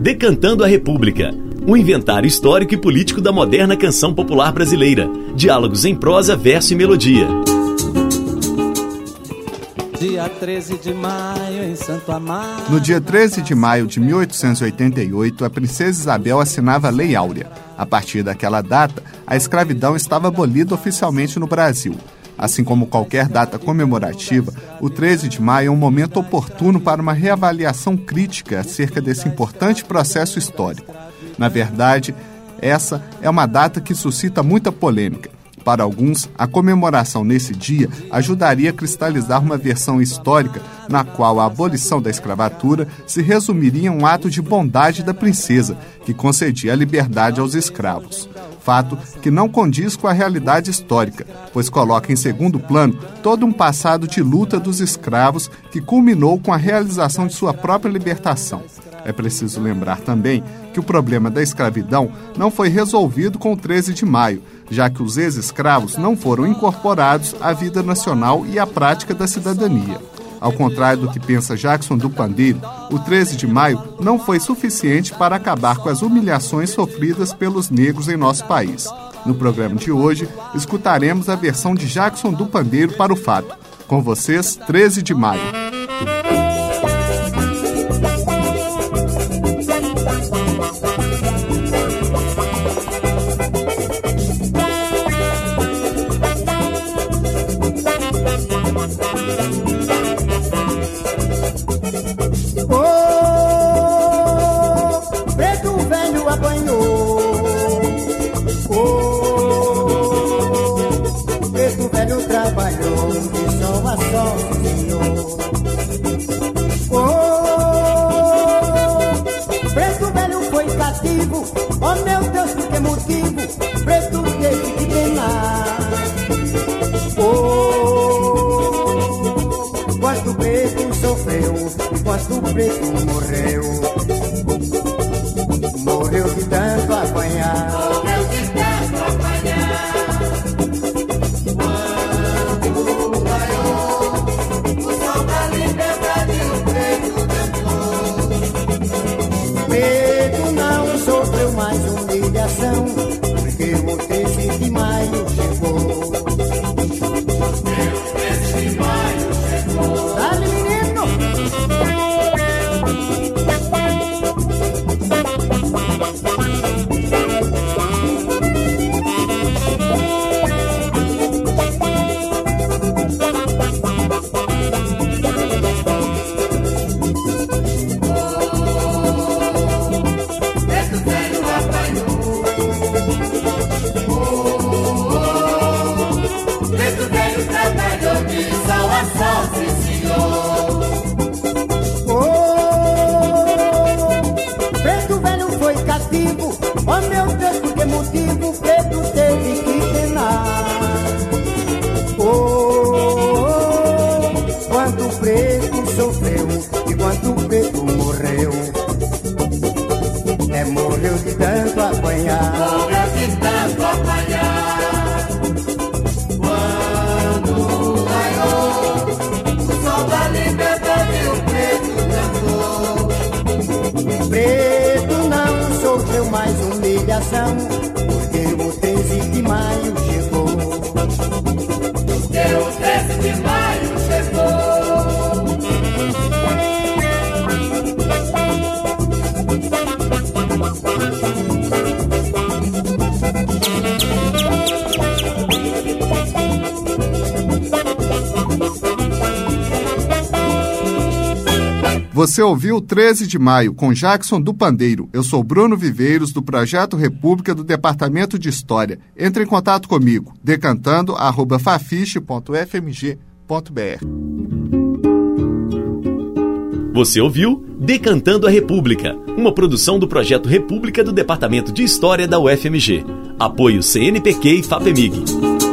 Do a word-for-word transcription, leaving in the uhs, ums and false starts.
Decantando a República, um inventário histórico e político da moderna canção popular brasileira. Diálogos em prosa, verso e melodia. Dia treze de maio, em Santo Amaro. No dia treze de maio de mil oitocentos e oitenta e oito, a princesa Isabel assinava a Lei Áurea. A partir daquela data, a escravidão estava abolida oficialmente no Brasil. Assim como qualquer data comemorativa, o treze de maio é um momento oportuno para uma reavaliação crítica acerca desse importante processo histórico. Na verdade, essa é uma data que suscita muita polêmica. Para alguns, a comemoração nesse dia ajudaria a cristalizar uma versão histórica na qual a abolição da escravatura se resumiria em um ato de bondade da princesa, que concedia a liberdade aos escravos. Fato que não condiz com a realidade histórica, pois coloca em segundo plano todo um passado de luta dos escravos que culminou com a realização de sua própria libertação. É preciso lembrar também que o problema da escravidão não foi resolvido com o treze de maio, já que os ex-escravos não foram incorporados à vida nacional e à prática da cidadania. Ao contrário do que pensa Jackson do Pandeiro, o treze de maio não foi suficiente para acabar com as humilhações sofridas pelos negros em nosso país. No programa de hoje, escutaremos a versão de Jackson do Pandeiro para o fato. Com vocês, treze de maio. Oh meu Deus, por que motivo preto teve que penar? Oh, quanto preto sofreu e quanto preto morreu. Morreu de tanto apanhar. Morreu de tanto apanhar. Quando raiou o sol da liberdade, o preto cantou. Preto não sofreu mais humilhação, porque o treze de maio chegou. Porque o treze de maio chegou. Dale, menino! Oh meu Deus, por que motivo preto teve que penar? Oh, quanto preto sofreu e quanto preto morreu. É, morreu de tanto apanhar. Morreu de tanto apanhar. Quando raiou o sol da liberdade, o preto cantou. Preto não sofreu mais humilhação, porque o treze de maio chegou. Porque o treze de maio chegou. Você ouviu treze de maio com Jackson do Pandeiro. Eu sou Bruno Viveiros, do Projeto República do Departamento de História. Entre em contato comigo, decantando arroba fafiche ponto f m g ponto b r. Você ouviu Decantando a República, uma produção do Projeto República do Departamento de História da U F M G. Apoio C N Pq e FAPEMIG.